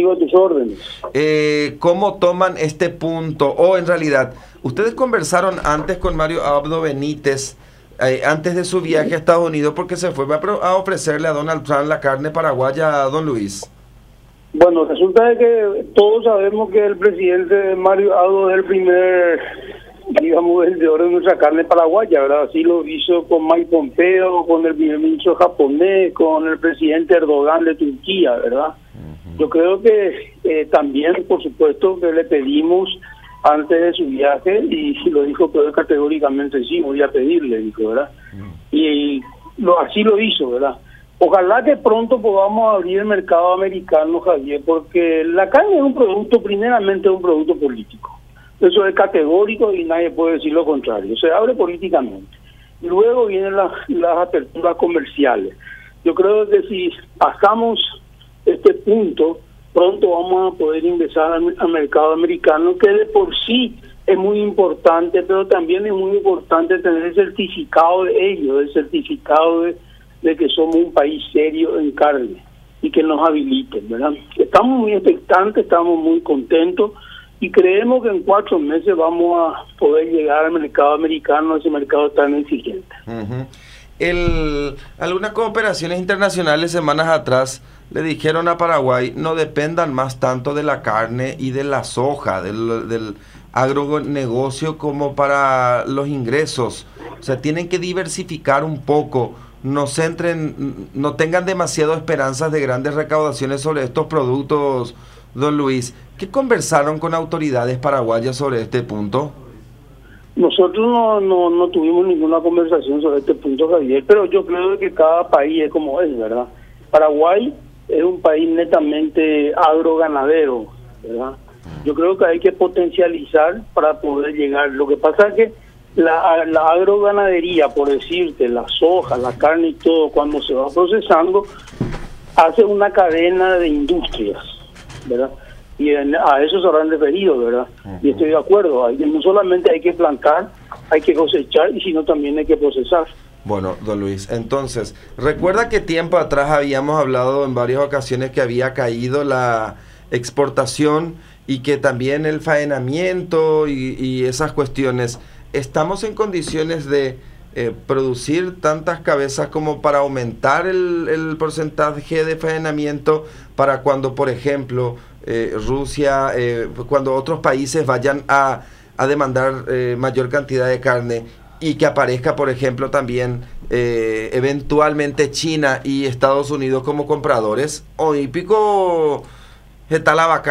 amigo, a tus órdenes. ¿Cómo toman este punto? O en realidad, ustedes conversaron antes con Mario Abdo Benítez, antes de su viaje a Estados Unidos, porque se fue a ofrecerle a Donald Trump la carne paraguaya, don Luis. Bueno, resulta de que todos sabemos que el presidente Mario Abdo es el primer, digamos, vendedor de nuestra carne paraguaya, ¿verdad? Así lo hizo con Mike Pompeo, con el primer ministro japonés, con el presidente Erdogan de Turquía, ¿verdad? Yo creo que también, por supuesto, que le pedimos antes de su viaje, y lo dijo pero categóricamente, sí, voy a pedirle, dijo, ¿verdad? Y así lo hizo, ¿verdad? Ojalá que pronto podamos abrir el mercado americano, Javier, porque la carne es un producto, primeramente, un producto político. Eso es categórico y nadie puede decir lo contrario. Se abre políticamente. Luego vienen las aperturas comerciales. Yo creo que si pasamos este punto, pronto vamos a poder ingresar al mercado americano, que de por sí es muy importante, pero también es muy importante tener el certificado de ellos, el certificado de que somos un país serio en carne y que nos habiliten, ¿verdad? Estamos muy expectantes, estamos muy contentos y creemos que en 4 meses vamos a poder llegar al mercado americano, a ese mercado tan exigente. Algunas cooperaciones internacionales semanas atrás le dijeron a Paraguay no dependan más tanto de la carne y de la soja, del agronegocio como para los ingresos. O sea, tienen que diversificar un poco, no tengan demasiado esperanzas de grandes recaudaciones sobre estos productos, don Luis. ¿Qué conversaron con autoridades paraguayas sobre este punto? Nosotros no tuvimos ninguna conversación sobre este punto, Javier, pero yo creo que cada país es como es, ¿verdad? Paraguay es un país netamente agroganadero, ¿verdad? Yo creo que hay que potencializar para poder llegar. Lo que pasa es que la agroganadería, por decirte, la soja, la carne y todo, cuando se va procesando, hace una cadena de industrias, ¿verdad? Y a eso se habrán referido, ¿verdad? Y estoy de acuerdo, no solamente hay que plantar, hay que cosechar, y sino también hay que procesar. Bueno, don Luis, entonces, recuerda que tiempo atrás habíamos hablado en varias ocasiones que había caído la exportación y que también el faenamiento y esas cuestiones. ¿Estamos en condiciones de producir tantas cabezas como para aumentar el porcentaje de faenamiento para cuando, por ejemplo, Rusia, cuando otros países vayan a demandar mayor cantidad de carne y que aparezca, por ejemplo, también eventualmente China y Estados Unidos como compradores? ¿O pico está la vaca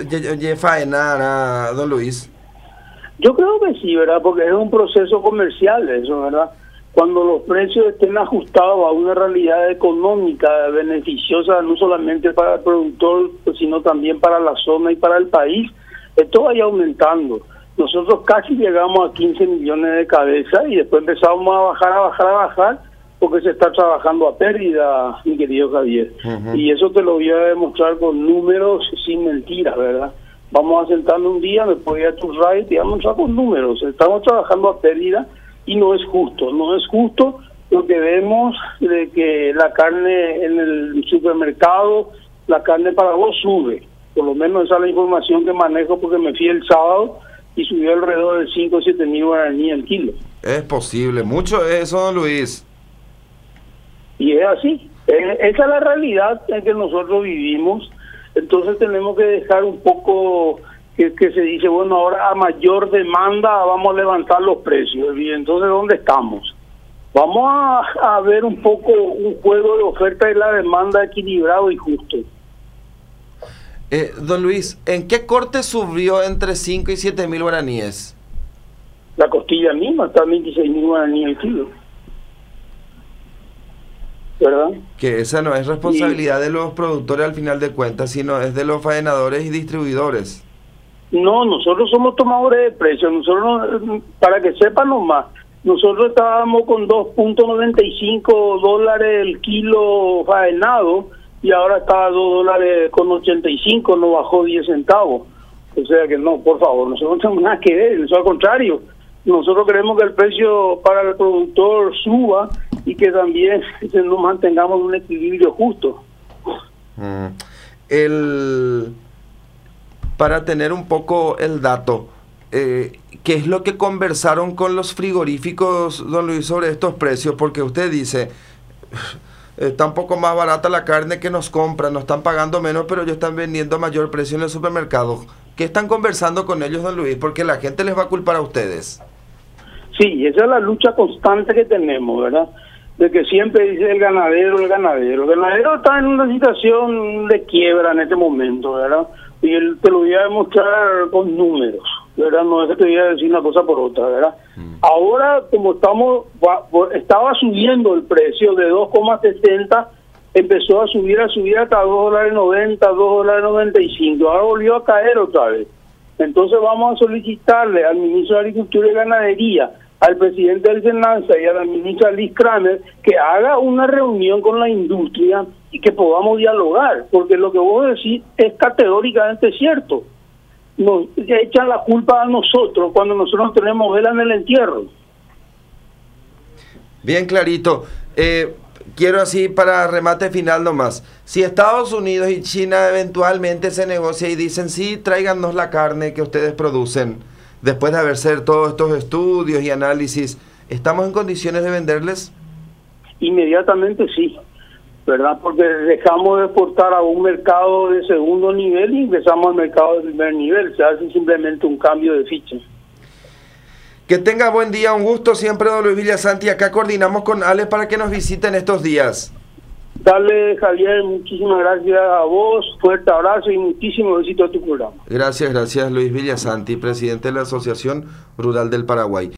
faenar, don Luis? Yo creo que sí, ¿verdad? Porque es un proceso comercial eso, ¿verdad? Cuando los precios estén ajustados a una realidad económica beneficiosa no solamente para el productor, sino también para la zona y para el país, esto vaya aumentando. Nosotros casi llegamos a 15 millones de cabezas y después empezamos a bajar, porque se está trabajando a pérdida, mi querido Javier. Y eso te lo voy a demostrar con números sin mentiras, ¿verdad? Vamos a sentarnos un día, me puedo ir a tu radio y te vamos a mostrar con números. Estamos trabajando a pérdida y no es justo lo que vemos de que la carne en el supermercado, la carne para vos sube. Por lo menos esa es la información que manejo porque me fui el sábado y subió alrededor de 5 o 7 mil guaraníes el kilo. Es posible, mucho eso, don Luis. Y es así, esa es la realidad en que nosotros vivimos. Entonces tenemos que dejar un poco que se dice, bueno, ahora a mayor demanda vamos a levantar los precios. Y entonces, ¿dónde estamos? Vamos a ver un poco un juego de oferta y la demanda equilibrado y justo. Don Luis, ¿en qué corte subió entre 5 y 7 mil guaraníes? La costilla misma está a 26 mil guaraníes el kilo, ¿verdad? Que esa no es responsabilidad de los productores al final de cuentas, sino es de los faenadores y distribuidores. No, nosotros somos tomadores de precios. Nosotros, para que sepan nomás, nosotros estábamos con $2.95 el kilo faenado y ahora está a $2.85, no bajó 10 centavos. O sea que no, por favor, nosotros no tenemos nada que ver, eso al contrario. Nosotros queremos que el precio para el productor suba y que también nos mantengamos un equilibrio justo. para tener un poco el dato, ¿qué es lo que conversaron con los frigoríficos, don Luis, sobre estos precios? Porque usted dice, está un poco más barata la carne que nos compran, nos están pagando menos, pero ellos están vendiendo a mayor precio en el supermercado. ¿Qué están conversando con ellos, don Luis? Porque la gente les va a culpar a ustedes. Sí, esa es la lucha constante que tenemos, ¿verdad? De que siempre dice el ganadero, el ganadero. El ganadero está en una situación de quiebra en este momento, ¿verdad? Y te lo voy a demostrar con números, ¿verdad? No es que te voy a decir una cosa por otra, ¿verdad? Ahora, como estaba subiendo el precio de 2,60, empezó a subir hasta $2.90, $2.95. Ahora volvió a caer otra vez. Entonces vamos a solicitarle al ministro de Agricultura y Ganadería, al presidente del SENASA y a la ministra Liz Kramer que haga una reunión con la industria y que podamos dialogar, porque lo que vos decís es categóricamente cierto. Nos echan la culpa a nosotros cuando nosotros tenemos vela en el entierro. Bien clarito. Quiero así para remate final nomás. Si Estados Unidos y China eventualmente se negocia y dicen, sí, tráiganos la carne que ustedes producen, después de haber hecho todos estos estudios y análisis, ¿estamos en condiciones de venderles? Inmediatamente sí, ¿verdad? Porque dejamos de exportar a un mercado de segundo nivel y ingresamos al mercado de primer nivel. Se hace simplemente un cambio de ficha. Que tenga buen día, un gusto siempre, don Luis Villasanti. Acá coordinamos con Alex para que nos visiten estos días. Dale, Javier, muchísimas gracias a vos, fuerte abrazo y muchísimo éxito a tu programa. Gracias, Luis Villasanti, presidente de la Asociación Rural del Paraguay.